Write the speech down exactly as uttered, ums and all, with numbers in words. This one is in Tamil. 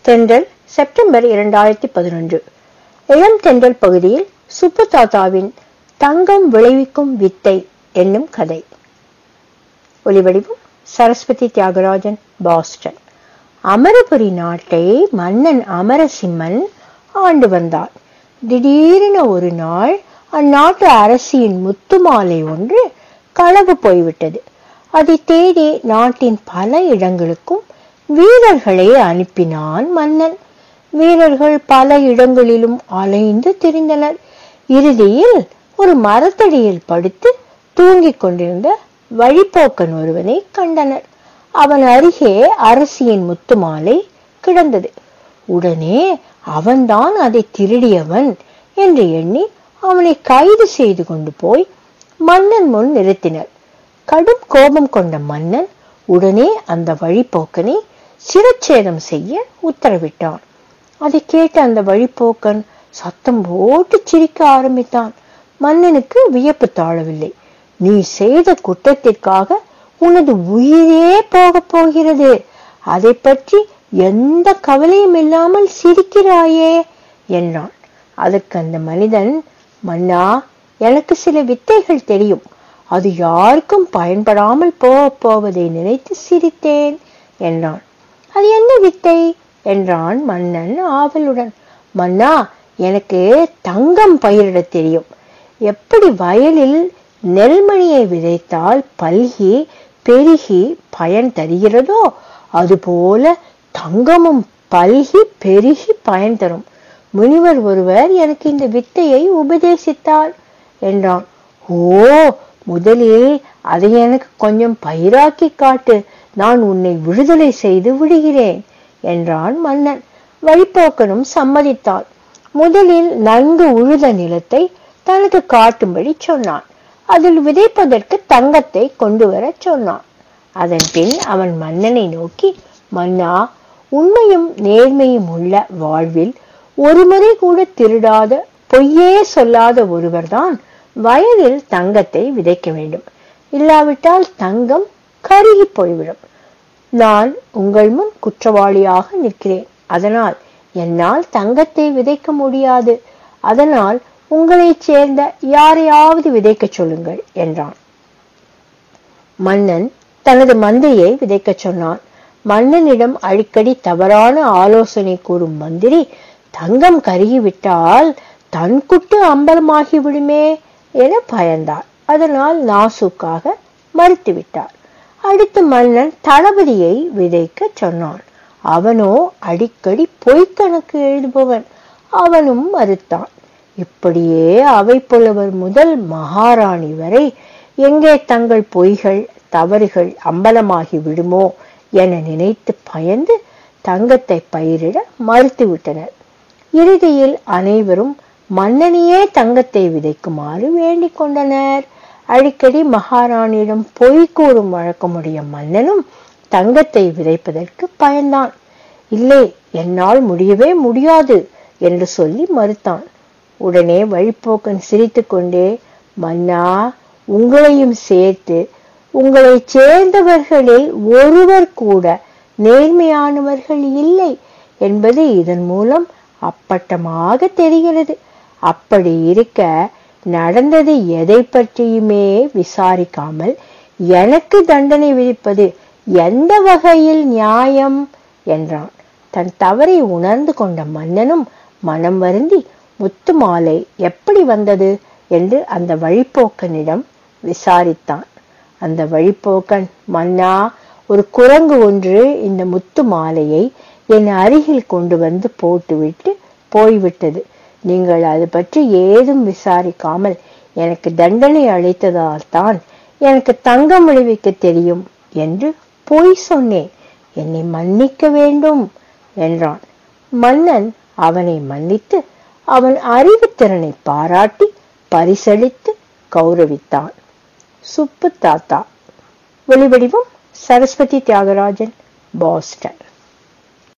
தென்றல் செப்டம்பர் இரண்டாயிரத்தி பதினொன்று. இளம் தென்றல் பகுதியில் சுப்பு தாத்தாவின் தங்கம் விளைவிக்கும் வித்தை என்னும் கதை. ஒலிவடிவம் சரஸ்வதி தியாகராஜன், பாஸ்டன். அமரபுரி நாட்டை மன்னன் அமரசிம்மன் ஆண்டு வந்தார். திடீரென ஒரு நாள் அந்நாட்டு அரசியின் முத்துமாலை ஒன்று களவு போய்விட்டது. அதை தேடி நாட்டின் பல இடங்களுக்கும் வீரர்களை அனுப்பினான் மன்னன். வீரர்கள் பல இடங்களிலும் அலைந்து திரிந்தனர். இறுதியில் ஒரு மரத்தடியில் படுத்து தூங்கிக் கொண்டிருந்த வழிப்போக்கன் ஒருவனை கண்டனர். அவன் அருகே அரசியின் முத்துமாலை கிடந்தது. உடனே அவன்தான் அதை திருடியவன் என்று எண்ணி அவனை கைது செய்து கொண்டு போய் மன்னன் முன் நிறுத்தினர். கடும் கோபம் கொண்ட மன்னன் உடனே அந்த வழிப்போக்கனை சிரச்சேதம் செய்ய உத்தரவிட்டான். அதை கேட்ட அந்த வழிப்போக்கன் சத்தம் போட்டு சிரிக்க ஆரம்பித்தான். மன்னனுக்கு வியப்பு தாழவில்லை. நீ செய்த குற்றத்திற்காக உனது உயிரே போக போகிறது, அதை பற்றி எந்த கவலையும் இல்லாமல் சிரிக்கிறாயே என்றான். அதற்கு அந்த மனிதன், மன்னா, எனக்கு சில வித்தைகள் தெரியும், அது யாருக்கும் பயன்படாமல் போக போவதை நினைத்து சிரித்தேன் என்றான். அது என்ன வித்தை என்றான் மன்னன் ஆவலுடன். மன்னா, எனக்கு தங்கம் பயிரிட தெரியும். எப்படி வயலில் நெல்மணியை விதைத்தால் பல்கி பெருகி பயன் தருகிறதோ அதுபோல தங்கமும் பல்கி பெருகி பயன் தரும். முனிவர் ஒருவர் எனக்கு இந்த வித்தையை உபதேசித்தார் என்றான். ஓ, முதலில் அதை எனக்கு கொஞ்சம் பயிராக்கி காட்டு, நான் உன்னை விடுதலை செய்து விடுகிறேன் என்றான் மன்னன். வழிப்போக்கனும் சம்மதித்தான். முதலில் நன்கு உழுத நிலத்தை தனக்கு காட்டும்படி சொன்னான். அதில் விதைப்பதற்கு தங்கத்தை கொண்டு வர சொன்னான். அதன் பின் அவன் மன்னனை நோக்கி, மன்னா, உண்மையும் நேர்மையும் உள்ள வாழ்வில் ஒருமுறை கூட திருடாத பொய்யே சொல்லாத ஒருவர்தான் வயலில் தங்கத்தை விதைக்க வேண்டும். இல்லாவிட்டால் தங்கம் கருகி போய்விடும். நான் உங்கள் முன் குற்றவாளியாக நிற்கிறேன். அதனால் என்னால் தங்கத்தை விதைக்க முடியாது. அதனால் உங்களை சேர்ந்த யாரையாவது விதைக்க சொல்லுங்கள் என்றான். மன்னன் தனது மந்திரியை விதைக்க சொன்னான். மன்னனிடம் அடிக்கடி தவறான ஆலோசனை கூறும் மந்திரி தங்கம் கருகிவிட்டால் தன் குட்டு அம்பலமாகி விடுமே என பயந்தார். அதனால் நாசுக்காக மறுத்துவிட்டார். அடுத்து மன்னன் தளபதியை விதைக்க சொன்னான். அவனோ அடிக்கடி பொய்க்கணக்கு எழுதுபவன். அவனும் மறுத்தான். இப்படியே அவை புலவர் முதல் மகாராணி வரை எங்கே தங்கள் பொய்கள் தவறுகள் அம்பலமாகி விடுமோ என நினைத்து பயந்து தங்கத்தை பயிரிட மறுத்துவிட்டனர். இறுதியில் அனைவரும் மன்னனையே தங்கத்தை விதைக்குமாறு வேண்டிக் கொண்டனர். அடிக்கடி மகாராணியிடம் பொய் கூறும் வழக்கமுடைய மன்னனும் தங்கத்தை விதைப்பதற்கு பயந்தான். இல்லை, என்னால் முடியவே முடியாது என்று சொல்லி மறுத்தான். உடனே வழிப்போக்கன் சிரித்து கொண்டே, மன்னா, உங்களையும் சேர்த்து உங்களை சேர்ந்தவர்களில் ஒருவர் கூட நேர்மையானவர்கள் இல்லை என்பது இதன் மூலம் அப்பட்டமாக தெரிகிறது. அப்படி இருக்க நடந்தது எதை பற்றியுமே விசாரிக்காமல் எனக்கு தண்டனை விதிப்பது எந்த வகையில் நியாயம் என்றான். தன் தவறை உணர்ந்து கொண்ட மன்னனும் மனம் வருந்தி முத்து மாலை எப்படி வந்தது என்று அந்த வழிப்போக்கனிடம் விசாரித்தான். அந்த வழிப்போக்கன், மன்னா, ஒரு குரங்கு ஒன்று இந்த முத்து மாலையை என் அருகில் கொண்டு வந்து போட்டுவிட்டு போய்விட்டது. நீங்கள் அது பற்றி ஏதும் விசாரிக்காமல் எனக்கு தண்டனை அளித்ததால் தான் எனக்கு தங்கம் விளைவிக்க தெரியும் என்று பொய் சொன்னேன். என்னை மன்னிக்க வேண்டும் என்றான். மன்னன் அவனை மன்னித்து அவன் அறிவுத்திறனை பாராட்டி பரிசளித்து கௌரவித்தான். சுப்பு தாத்தா. ஒலிவடிவம் சரஸ்வதி தியாகராஜன், பாஸ்டன்.